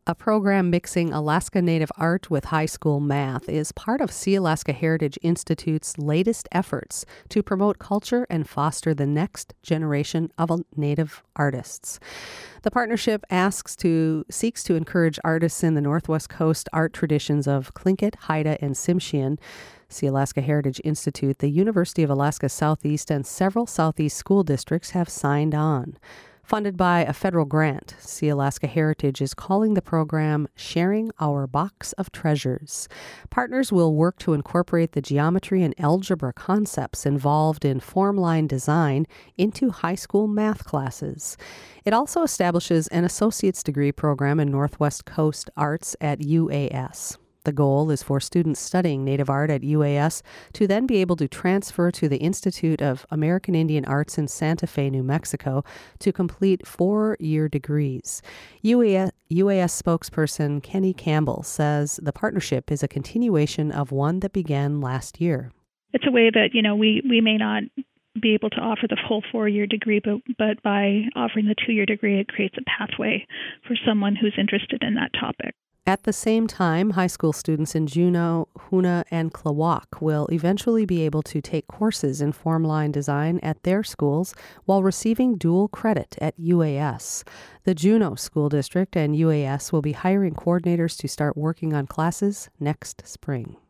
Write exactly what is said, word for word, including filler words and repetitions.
A program mixing Alaska Native art with high school math is part of Sealaska Heritage Institute's latest efforts to promote culture and foster the next generation of Native artists. The partnership asks to seeks to encourage artists in the Northwest Coast art traditions of Tlingit, Haida, and Tsimshian. Sealaska Heritage Institute, the University of Alaska Southeast, and several Southeast school districts have signed on. Funded by a federal grant, Sealaska Heritage is calling the program Sharing Our Box of Treasures. Partners will work to incorporate the geometry and algebra concepts involved in formline design into high school math classes. It also establishes an associate's degree program in Northwest Coast Arts at U A S. The goal is for students studying Native art at U A S to then be able to transfer to the Institute of American Indian Arts in Santa Fe, New Mexico, to complete four-year degrees. U A S, U A S spokesperson Kenny Campbell says the partnership is a continuation of one that began last year. It's a way that, you know, we, we may not be able to offer the full four-year degree, but, but by offering the two-year degree, it creates a pathway for someone who's interested in that topic. At the same time, high school students in Juneau, Hoonah, and Klawock will eventually be able to take courses in formline design at their schools while receiving dual credit at U A S. The Juneau School District and U A S will be hiring coordinators to start working on classes next spring.